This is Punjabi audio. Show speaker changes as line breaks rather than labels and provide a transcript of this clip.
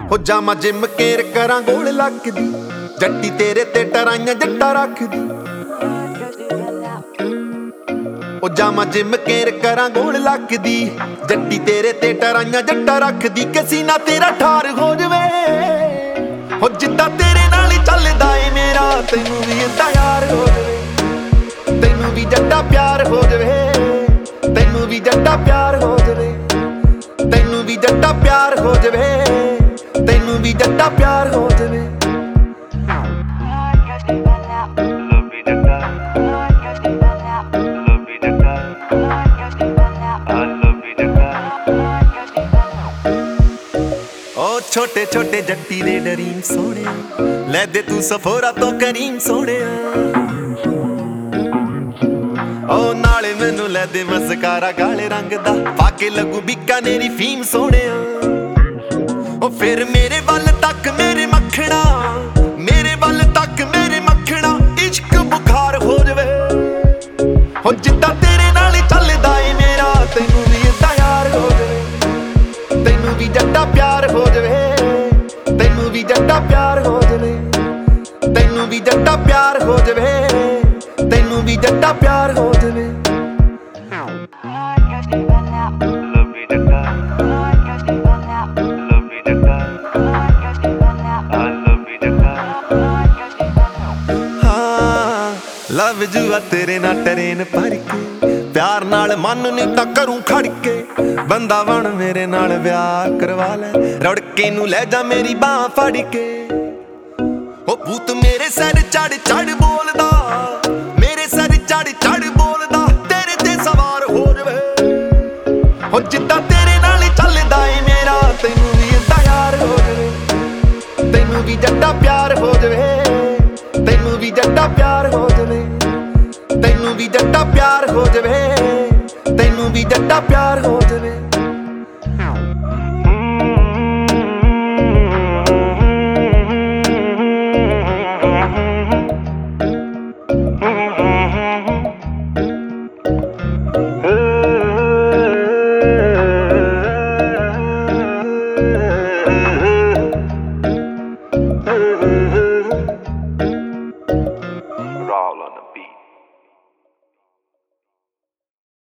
ਹੋ ਜਾਵਾਂ ਜਿਮ ਕੇਰ ਕਰਾਂ ਗੋਲ ਲੱਗਦੀ, ਜੱਟੀ ਤੇਰੇ ਤੇ ਟਰਾਈਆਂ ਜੱਟਾ ਰੱਖਦੀ। ਹੋ ਜਾਵਾਂ ਜਿਮ ਕੇਰ ਕਰਾਂ ਗੋਲ ਲੱਗਦੀ, ਜੱਟੀ ਤੇਰੇ ਤੇ ਟਰਾਈਆਂ ਜੱਟਾ ਰੱਖਦੀ। ਕਿਸੇ ਨਾ ਤੇਰਾ ਠਾਰ ਹੋ ਜਵੇ, ਹੋ ਜਿੱਦਾਂ ਤੇਰੇ ਨਾਲ ਹੀ ਚੱਲਦਾ ਏ ਮੇਰਾ, ਤੈਨੂੰ ਵੀ ਏਦਾਂ ਯਾਰ ਹੋ ਜਵੇ। ਤੈਨੂੰ ਵੀ ਜੱਟਾ ਪਿਆਰ ਹੋ ਜਵੇ, ਤੈਨੂੰ ਵੀ ਜੱਟਾ ਪਿਆਰ ਹੋ ਜਵੇ, ਤੈਨੂੰ ਵੀ ਜੱਟਾ ਪਿਆਰ ਹੋ ਜਵੇ, ਤੈਨੂੰ ਵੀ ਜੱਟਾ ਪਿਆਰ ਹੋ ਜਵੇ। ਛੋਟੇ ਛੋਟੇ ਜੱਟੀ ਦੇ ਡਰੀਮ ਸੋਹਣਿਆ, ਲੈ ਦੇ ਤੂੰ ਸਫੋਰਾ ਤੋਂ ਕਰੀਮ ਸੋਹਣਿਆ। ਓ ਨਾਲੇ ਮੈਨੂੰ ਲੈ ਦੇ ਮਸਕਾਰਾ ਕਾਲੇ ਰੰਗ ਦਾ, ਪਾ ਕੇ ਲੱਗੂ ਬੀਕਾਨੇਰੀ ਫੀਮ ਸੋਹਣਿਆ। ਓ ਫਿਰ ਮੇਰੇ ਵੱਲ ਤੱਕ ਮੇਰੇ ਮੱਖਣਾ, ਮੇਰੇ ਵੱਲ ਤੱਕ ਮੇਰੇ ਮੱਖਣਾ, ਇਸ਼ਕ ਬੁਖਾਰ ਹੋ ਜਵੇ। ਹੋ ਜਿੱਦਾਂ ਤੇਰੇ ਨਾਲ ਹੀ ਚੱਲਦਾ ਏ ਮੇਰਾ, ਤੈਨੂੰ ਵੀ ਏਦਾਂ ਯਾਰ ਹੋ ਜਵੇ। ਤੈਨੂੰ ਵੀ ਜੱਟਾ ਪਿਆਰ ਹੋ ਜਵੇ, ਤੈਨੂੰ ਵੀ ਜੱਟਾ ਪਿਆਰ ਹੋ ਜਵੇ, ਤੈਨੂੰ ਵੀ ਜੱਟਾ ਪਿਆਰ ਹੋ ਜਵੇ, ਤੈਨੂੰ ਵੀ ਜੱਟਾ ਪਿਆਰ ਹੋ ਜਵੇ। ਲਵ ਜੂਆ ਤੇਰੇ ਨਾਲ ਟਰੇਨ ਭਰ ਕੇ, ਪਿਆਰ ਨਾਲ ਮਨ ਨਹੀਂ ਤਾਂ ਕਰੂੰ ਖੜ ਕੇ। ਬੰਦਾ ਬਣ ਮੇਰੇ ਨਾਲ ਵਿਆਹ ਕਰਵਾ ਲੈ, ਰੜਕੇ ਨੂੰ ਲੈ ਜਾ ਮੇਰੀ ਬਾਂਹ ਫੜ ਕੇ। ਉਹ ਭੂਤ ਮੇਰੇ ਸਿਰ ਚੜ ਚੜ ਬੋਲਦਾ, ਮੇਰੇ ਸਿਰ ਚੜ ਚੜ ਬੋਲਦਾ, ਤੇਰੇ ਤੇ ਸਵਾਰ ਹੋ ਜਵੇ। ਉਹ ਜਿੱਦਾਂ ਤੇਰੇ ਨਾਲ ਹੀ ਚੱਲਦਾ ਏ ਮੇਰਾ, ਤੈਨੂੰ ਵੀ ਏਦਾਂ ਯਾਰ ਹੋ ਜਵੇ। ਤੈਨੂੰ ਵੀ ਜੱਟਾ ਪਿਆਰ ਹੋ ਜਵੇ, ਤੈਨੂੰ ਵੀ ਜੱਟਾ ਪਿਆਰ ਹੋ ਜਵੇ, ਤੈਨੂੰ ਵੀ ਜੱਟਾ ਪਿਆਰ ਹੋ ਜਵੇ, ਤੈਨੂੰ ਵੀ ਜੱਟਾ ਪਿਆਰ ਹੋ ਜਵੇ।